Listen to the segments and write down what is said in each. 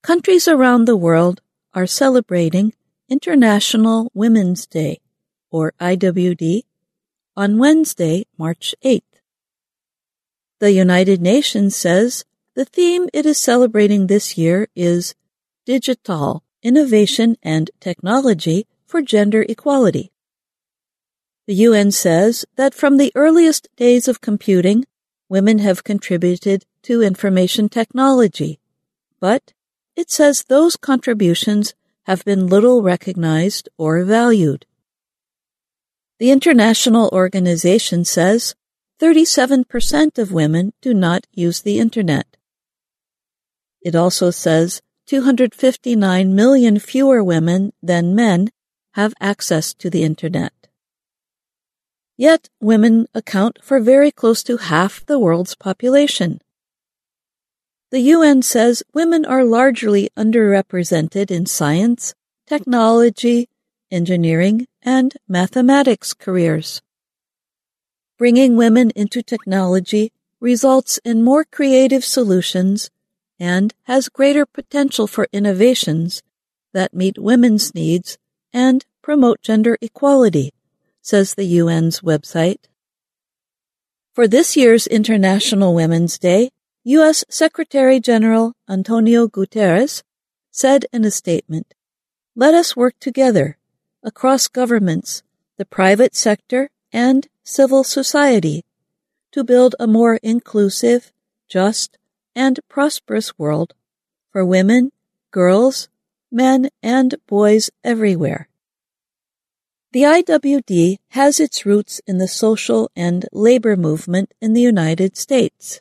Countries around the world are celebrating International Women's Day, or IWD, on Wednesday, March 8th. The United Nations says the theme it is celebrating this year is Digital Innovation and Technology for Gender Equality. The UN says that from the earliest days of computing, women have contributed to information technology, but it says those contributions have been little recognized or valued. The international organization says 37% of women do not use the Internet. It also says 259 million fewer women than men have access to the Internet. Yet women account for very close to half the world's population. The UN says women are largely underrepresented in science, technology, engineering, and mathematics careers. Bringing women into technology results in more creative solutions and has greater potential for innovations that meet women's needs and promote gender equality, says the UN's website. For this year's International Women's Day, U.S. Secretary General Antonio Guterres said in a statement, "Let us work together, across governments, the private sector, and civil society, to build a more inclusive, just, and prosperous world for women, girls, men, and boys everywhere." The IWD has its roots in the social and labor movement in the United States.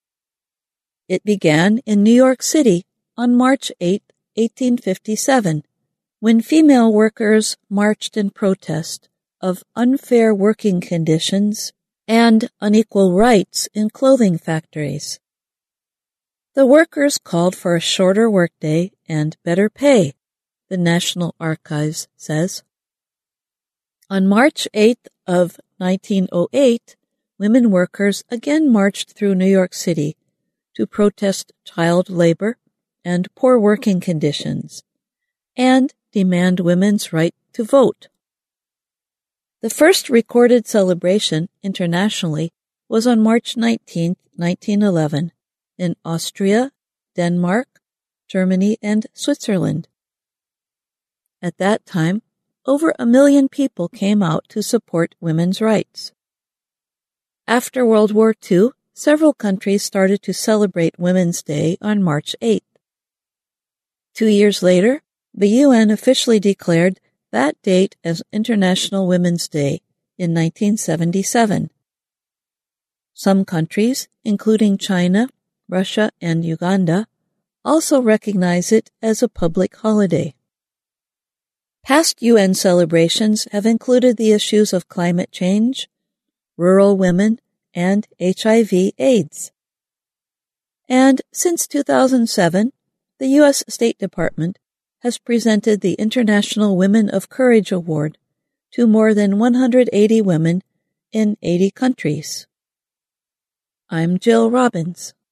It began in New York City on March 8, 1857, when female workers marched in protest of unfair working conditions and unequal rights in clothing factories. The workers called for a shorter workday and better pay, the National Archives says. On March 8th of 1908, women workers again marched through New York City to protest child labor and poor working conditions, and demand women's right to vote. The first recorded celebration internationally was on March 19, 1911, in Austria, Denmark, Germany, and Switzerland. At that time, over 1 million people came out to support women's rights. After World War II, several countries started to celebrate Women's Day on March 8th. 2 years later, the UN officially declared that date as International Women's Day in 1977. Some countries, including China, Russia, and Uganda, also recognize it as a public holiday. Past UN celebrations have included the issues of climate change, rural women, and HIV/AIDS. And since 2007, the U.S. State Department has presented the International Women of Courage Award to more than 180 women in 80 countries. I'm Jill Robbins.